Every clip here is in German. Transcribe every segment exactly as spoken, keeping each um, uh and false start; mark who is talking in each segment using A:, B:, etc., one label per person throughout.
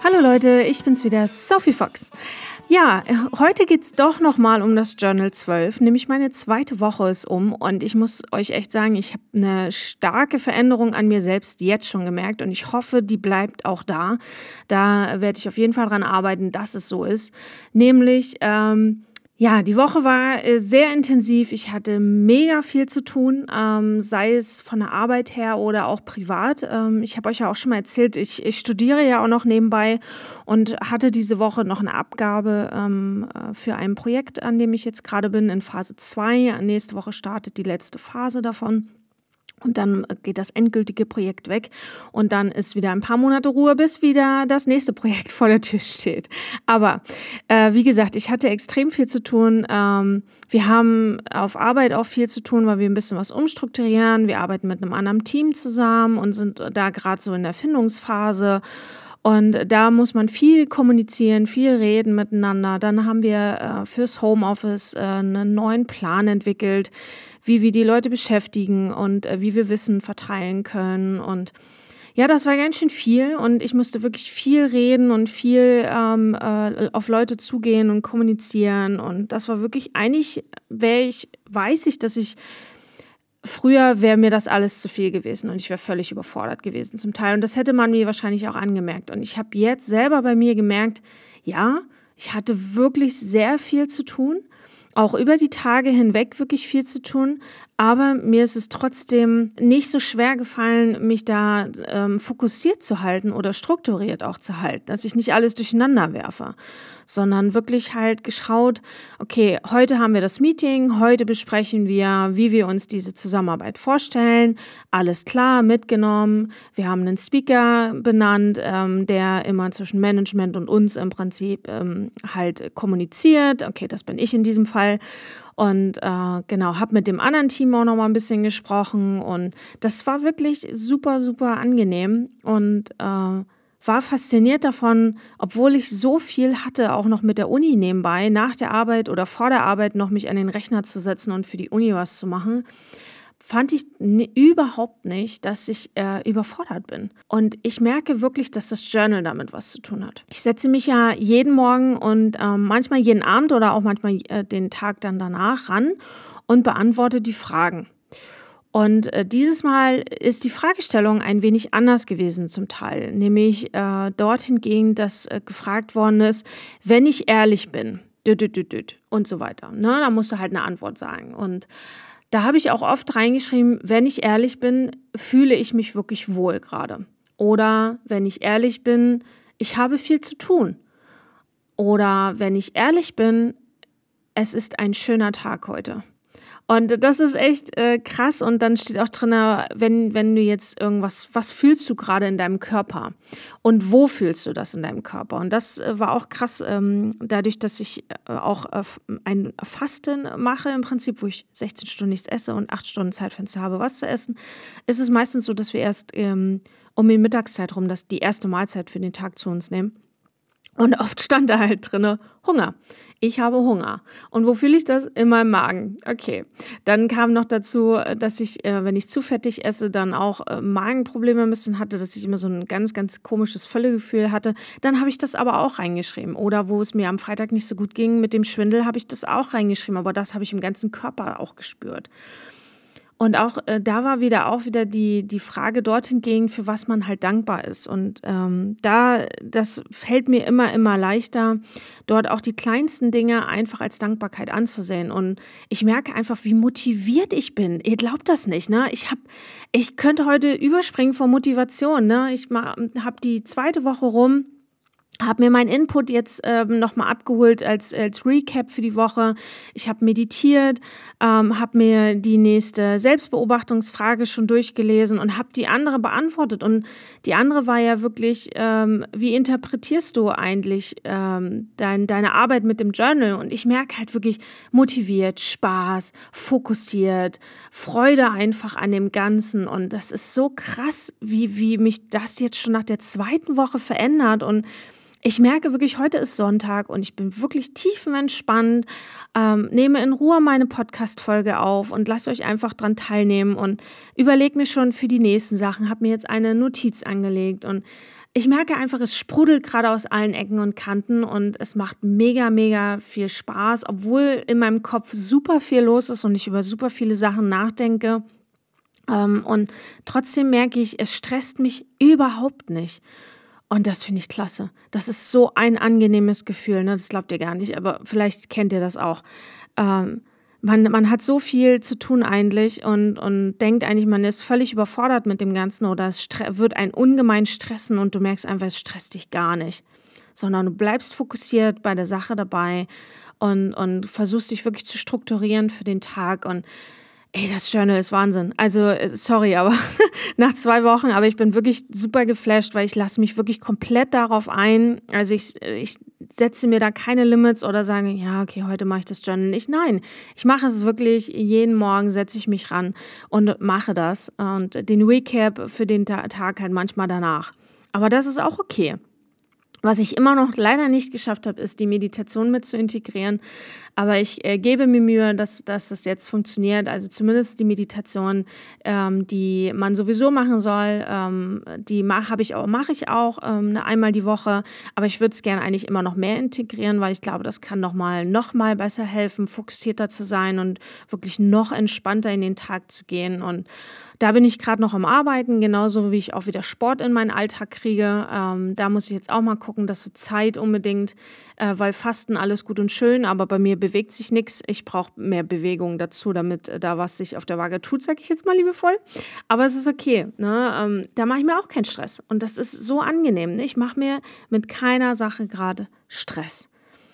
A: Hallo Leute, ich bin's wieder, Sophie Fox. Ja, heute geht's doch nochmal um das Journal zwölf, nämlich meine zweite Woche ist um und ich muss euch echt sagen, ich habe eine starke Veränderung an mir selbst jetzt schon gemerkt und ich hoffe, die bleibt auch da. Da werde ich auf jeden Fall dran arbeiten, dass es so ist. Nämlich, ähm, ja, die Woche war äh, sehr intensiv. Ich hatte mega viel zu tun, ähm, sei es von der Arbeit her oder auch privat. Ähm, ich habe euch ja auch schon mal erzählt, ich, ich studiere ja auch noch nebenbei und hatte diese Woche noch eine Abgabe ähm, äh, für ein Projekt, an dem ich jetzt gerade bin, in Phase zwei. Nächste Woche startet die letzte Phase davon. Und dann geht das endgültige Projekt weg und dann ist wieder ein paar Monate Ruhe, bis wieder das nächste Projekt vor der Tür steht. Aber äh, wie gesagt, ich hatte extrem viel zu tun. Ähm, wir haben auf Arbeit auch viel zu tun, weil wir ein bisschen was umstrukturieren. Wir arbeiten mit einem anderen Team zusammen und sind da gerade so in der Findungsphase. Und da muss man viel kommunizieren, viel reden miteinander. Dann haben wir äh, fürs Homeoffice äh, einen neuen Plan entwickelt, wie wir die Leute beschäftigen und äh, wie wir Wissen verteilen können. Und ja, das war ganz schön viel und ich musste wirklich viel reden und viel ähm, äh, auf Leute zugehen und kommunizieren. Und das war wirklich, eigentlich wäre ich, weiß ich, dass ich Früher wäre mir das alles zu viel gewesen und ich wäre völlig überfordert gewesen zum Teil. Und das hätte man mir wahrscheinlich auch angemerkt. Und ich habe jetzt selber bei mir gemerkt, ja, ich hatte wirklich sehr viel zu tun, auch über die Tage hinweg wirklich viel zu tun. Aber mir ist es trotzdem nicht so schwer gefallen, mich da ähm, fokussiert zu halten oder strukturiert auch zu halten, dass ich nicht alles durcheinander werfe, sondern wirklich halt geschaut, okay, heute haben wir das Meeting, heute besprechen wir, wie wir uns diese Zusammenarbeit vorstellen, alles klar, mitgenommen, wir haben einen Speaker benannt, ähm, der immer zwischen Management und uns im Prinzip ähm, halt kommuniziert, okay, das bin ich in diesem Fall. Und äh, genau, habe mit dem anderen Team auch noch mal ein bisschen gesprochen und das war wirklich super, super angenehm und äh, war fasziniert davon, obwohl ich so viel hatte, auch noch mit der Uni nebenbei, nach der Arbeit oder vor der Arbeit noch mich an den Rechner zu setzen und für die Uni was zu machen, fand ich n- überhaupt nicht, dass ich äh, überfordert bin. Und ich merke wirklich, dass das Journal damit was zu tun hat. Ich setze mich ja jeden Morgen und äh, manchmal jeden Abend oder auch manchmal äh, den Tag dann danach ran und beantworte die Fragen. Und äh, dieses Mal ist die Fragestellung ein wenig anders gewesen zum Teil, nämlich äh, dorthin ging, dass äh, gefragt worden ist, wenn ich ehrlich bin, düt, düt, düt, düt, und so weiter. Ne? Da musst du halt eine Antwort sagen. Und da habe ich auch oft reingeschrieben, wenn ich ehrlich bin, fühle ich mich wirklich wohl gerade. Oder wenn ich ehrlich bin, ich habe viel zu tun. Oder wenn ich ehrlich bin, es ist ein schöner Tag heute. Und das ist echt äh, krass und dann steht auch drin, wenn, wenn du jetzt irgendwas, was fühlst du gerade in deinem Körper und wo fühlst du das in deinem Körper? Und das äh, war auch krass, ähm, dadurch, dass ich äh, auch äh, ein Fasten mache im Prinzip, wo ich sechzehn Stunden nichts esse und acht Stunden Zeitfenster habe, was zu essen, ist es meistens so, dass wir erst ähm, um die Mittagszeit rum das die erste Mahlzeit für den Tag zu uns nehmen. Und oft stand da halt drinne Hunger. Ich habe Hunger. Und wo fühle ich das? In meinem Magen. Okay. Dann kam noch dazu, dass ich, äh, wenn ich zu fettig esse, dann auch äh, Magenprobleme ein bisschen hatte, dass ich immer so ein ganz, ganz komisches Völlegefühl hatte. Dann habe ich das aber auch reingeschrieben. Oder wo es mir am Freitag nicht so gut ging mit dem Schwindel, habe ich das auch reingeschrieben. Aber das habe ich im ganzen Körper auch gespürt. Und auch äh, da war wieder auch wieder die, die Frage dorthin ging, für was man halt dankbar ist. Und ähm, da, das fällt mir immer, immer leichter, dort auch die kleinsten Dinge einfach als Dankbarkeit anzusehen. Und ich merke einfach, wie motiviert ich bin. Ihr glaubt das nicht, ne? Ich hab, ich könnte heute überspringen vor Motivation, ne? Ich habe die zweite Woche rum. Habe mir meinen Input jetzt ähm, nochmal abgeholt als, als Recap für die Woche. Ich habe meditiert, ähm, habe mir die nächste Selbstbeobachtungsfrage schon durchgelesen und habe die andere beantwortet. Und die andere war ja wirklich, ähm, wie interpretierst du eigentlich ähm, dein, deine Arbeit mit dem Journal? Und ich merke halt wirklich motiviert, Spaß, fokussiert, Freude einfach an dem Ganzen. Und das ist so krass, wie, wie mich das jetzt schon nach der zweiten Woche verändert. Und ich merke wirklich, heute ist Sonntag und ich bin wirklich tiefenentspannt, ähm, nehme in Ruhe meine Podcast-Folge auf und lasst euch einfach dran teilnehmen und überlege mir schon für die nächsten Sachen, habe mir jetzt eine Notiz angelegt und ich merke einfach, es sprudelt gerade aus allen Ecken und Kanten und es macht mega, mega viel Spaß, obwohl in meinem Kopf super viel los ist und ich über super viele Sachen nachdenke. Ähm, und trotzdem merke ich, es stresst mich überhaupt nicht. Und das finde ich klasse. Das ist so ein angenehmes Gefühl, ne? Das glaubt ihr gar nicht, aber vielleicht kennt ihr das auch. Ähm, man, man hat so viel zu tun eigentlich und, und denkt eigentlich, man ist völlig überfordert mit dem Ganzen oder es stre- wird einen ungemein stressen und du merkst einfach, es stresst dich gar nicht. Sondern du bleibst fokussiert bei der Sache dabei und, und versuchst dich wirklich zu strukturieren für den Tag und ey, das Journal ist Wahnsinn. Also, sorry, aber nach zwei Wochen, aber ich bin wirklich super geflasht, weil ich lasse mich wirklich komplett darauf ein. Also ich, ich setze mir da keine Limits oder sage, ja, okay, heute mache ich das Journal nicht. Nein, ich mache es wirklich, jeden Morgen setze ich mich ran und mache das und den Recap für den Tag halt manchmal danach. Aber das ist auch okay. Was ich immer noch leider nicht geschafft habe, ist die Meditation mit zu integrieren. Aber ich äh, gebe mir Mühe, dass, dass das jetzt funktioniert. Also zumindest die Meditation, ähm, die man sowieso machen soll, ähm, die mache habe ich auch, mache ich auch ähm, einmal die Woche. Aber ich würde es gerne eigentlich immer noch mehr integrieren, weil ich glaube, das kann noch mal, noch mal besser helfen, fokussierter zu sein und wirklich noch entspannter in den Tag zu gehen. Und da bin ich gerade noch am Arbeiten, genauso wie ich auch wieder Sport in meinen Alltag kriege. Ähm, da muss ich jetzt auch mal gucken, dass wir Zeit unbedingt, äh, weil Fasten alles gut und schön, aber bei mir bewegt sich nichts. Ich brauche mehr Bewegung dazu, damit äh, da was sich auf der Waage tut, sage ich jetzt mal liebevoll. Aber es ist okay, ne? Ähm, da mache ich mir auch keinen Stress. Und das ist so angenehm. Ne? Ich mache mir mit keiner Sache gerade Stress.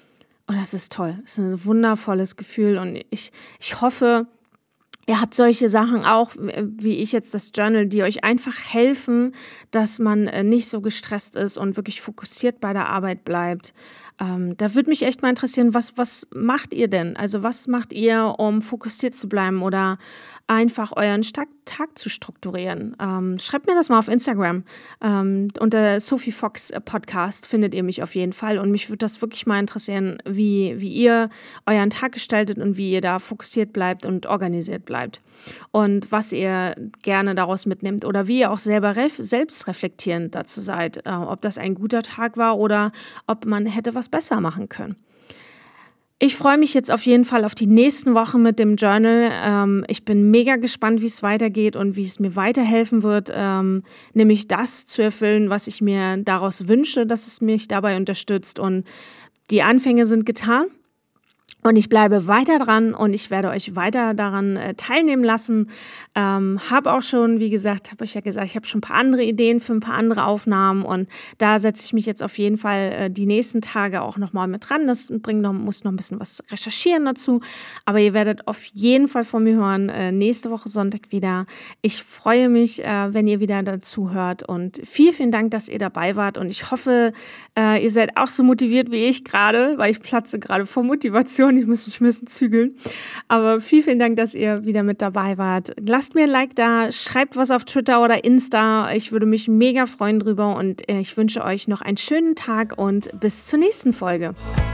A: Und das ist toll. Das ist ein wundervolles Gefühl. Und ich, ich hoffe, ihr habt solche Sachen auch, wie ich jetzt das Journal, die euch einfach helfen, dass man nicht so gestresst ist und wirklich fokussiert bei der Arbeit bleibt. Ähm, da würde mich echt mal interessieren, was, was macht ihr denn? Also was macht ihr, um fokussiert zu bleiben oder einfach euren Tag zu strukturieren? Ähm, schreibt mir das mal auf Instagram. Ähm, unter Sophie Fox Podcast findet ihr mich auf jeden Fall. Und mich würde das wirklich mal interessieren, wie, wie ihr euren Tag gestaltet und wie ihr da fokussiert bleibt und organisiert bleibt. Und was ihr gerne daraus mitnehmt oder wie ihr auch selber ref- selbst reflektierend dazu seid. Äh, ob das ein guter Tag war oder ob man hätte was besser machen können. Ich freue mich jetzt auf jeden Fall auf die nächsten Wochen mit dem Journal. Ähm, ich bin mega gespannt, wie es weitergeht und wie es mir weiterhelfen wird, ähm, nämlich das zu erfüllen, was ich mir daraus wünsche, dass es mich dabei unterstützt. Und die Anfänge sind getan. Und ich bleibe weiter dran und ich werde euch weiter daran äh, teilnehmen lassen. Ähm, habe auch schon, wie gesagt, habe ich ja gesagt, ich habe schon ein paar andere Ideen für ein paar andere Aufnahmen und da setze ich mich jetzt auf jeden Fall äh, die nächsten Tage auch nochmal mit dran. Das bringt noch, muss noch ein bisschen was recherchieren dazu, aber ihr werdet auf jeden Fall von mir hören, äh, nächste Woche Sonntag wieder. Ich freue mich, äh, wenn ihr wieder dazu hört und vielen, vielen Dank, dass ihr dabei wart und ich hoffe, äh, ihr seid auch so motiviert wie ich gerade, weil ich platze gerade vor Motivation. Ich muss mich ein bisschen zügeln. Aber vielen, vielen Dank, dass ihr wieder mit dabei wart. Lasst mir ein Like da, schreibt was auf Twitter oder Insta. Ich würde mich mega freuen drüber und ich wünsche euch noch einen schönen Tag und bis zur nächsten Folge.